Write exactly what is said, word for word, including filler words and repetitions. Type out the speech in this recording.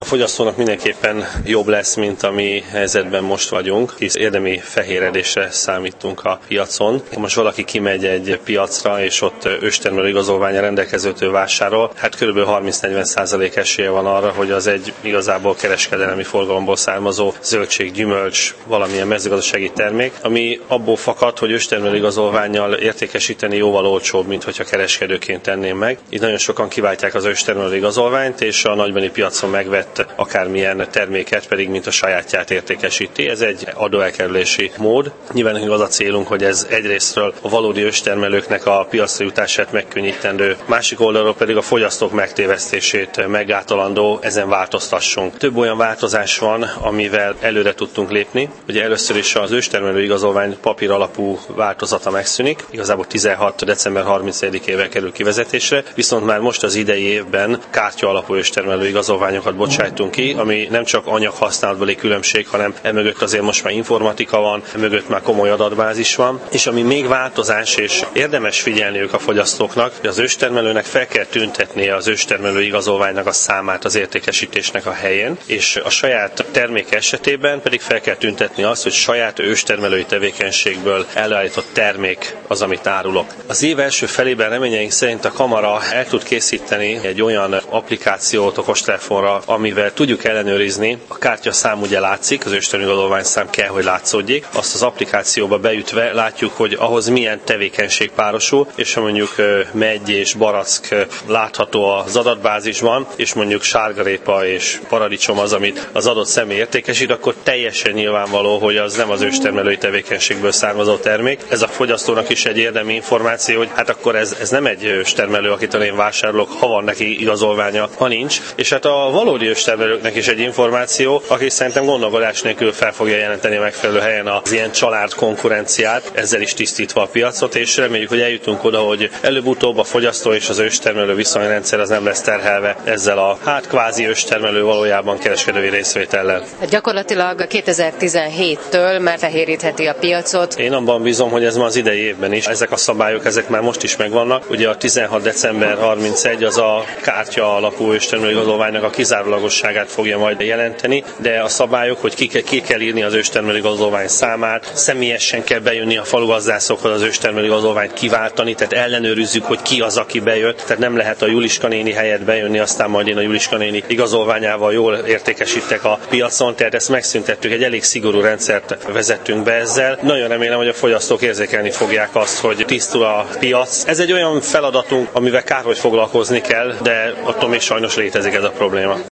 fogyasztónak mindenképpen jobb lesz, mint ami helyzetben most vagyunk, hisz érdemi fehéredésre számítunk a piacon. Most valaki kimegy egy piacra, és ott őstermelő igazolvánnyal rendelkezőtől vásárol, hát kb. harminc-negyven százalék esélye van arra, hogy az egy igazából kereskedelmi forgalomból származó zöldség, gyümölcs, valamilyen mezőgazdasági termék, ami abból fakad, hogy őstermelő igazolvánnyal értékesíteni jóval olcsóbb, mint hogyha kereskedőként tenném meg. Itt nagyon sokan kiváltják az őstermelő igazolványt, és a nagybani piacon megvett akármilyen terméket pedig mint a sajátját értékesíti. Ez egy adóelkerülési mód. Nyilván nekünk az a célunk, hogy ez egyrésztről a valódi őstermelőknek a piacra jutását megkönnyítendő, másik oldalról pedig a fogyasztók megtévesztését meggátolandó, ezen változtassunk. Több olyan változás van, amivel előre tudtunk lépni. Ugye először is az őstermelő igazolvány papír alapú változata megszűnik. Igazából tizenhat december harmincadikével kerül kivezetésre, viszont már most az idei évben kártya alapú őstermelő igazolványokat bocsájtunk ki, ami nem csak anyaghasználatbeli különbség, hanem emögött azért most már informatika van, emögött már komoly adatbázis van, és ami még változás, és érdemes figyelniük a fogyasztóknak, hogy az őstermelőnek fel kell tüntetnie az őstermelő igazolványnak a számát az értékesítésnek a helyén, és a saját termék esetében pedig fel kell tüntetni azt, hogy saját őstermelői tevékenységből előállított termék az, amit árulok. Az év első felében reményeink szerint a kamara el tud készíteni egy olyan applikációt okostelefonra, amivel tudjuk ellenőrizni, a kártyaszám ugye látszik, az őstermelő igazolványszám kell, hogy látszódjék, azt az applikációba beütve látjuk, hogy ahhoz milyen tevékenység párosul, és ha mondjuk megy és barack látható az adatbázisban, és mondjuk sárgarépa és paradicsom az, amit az adott személy értékesít, akkor teljesen nyilvánvaló, hogy az nem az őstermelői tevékenységből származó termék. Ez a fogyasztónak is egy érdemi információ, hogy hát akkor ez, ez nem egy őstermelő, akitől én vásárolok, ha van neki igazolványa, ha nincs. És hát a valódi őstermelőknek is egy információ, aki szerintem gondolkodás nélkül fel fogja jelenteni a megfelelő helyen az ilyen család konkurenciát, ezzel is tisztítva a piacot, és reméljük, hogy eljutunk oda, hogy előbb-utóbb a fogyasztó és az őstermelő viszonyrendszer az nem lesz terhelve ezzel a hát kvázi őstermelő valójában kereskedői részvétellel. Gyakorlatilag kétezer-tizenhéttől már fehérítheti a piacot. Én abban bízom, hogy ez már az idei évben is. Ezek a szabályok, ezek már most is megvannak. Ugye a tizenhat december harmincadiga az a kártya alapú őstermelő igazolványnak a kizárólagosságát fogja majd jelenteni, de a szabályok, hogy ki, ki kell írni az őstermelő igazolvány számát, személyesen kell bejönni a falugazdászokhoz az őstermelő igazolványt kiváltani, tehát ellenőrizzük, hogy ki az, aki bejött, tehát nem lehet a Juliska néni helyett bejönni, aztán majd én a Juliska néni igazolványával jól értékesítek a piacon, tehát ezt megszüntettük, egy elég szigorú rendszert vezettünk be ezzel. Nagyon remélem, hogy a fogyasztók érzékelni fogják azt, hogy tisztul a piac. Ez egy olyan feladatunk, amivel kár, hogy foglalkozni kell, de attól még sajnos létezik ez a probléma.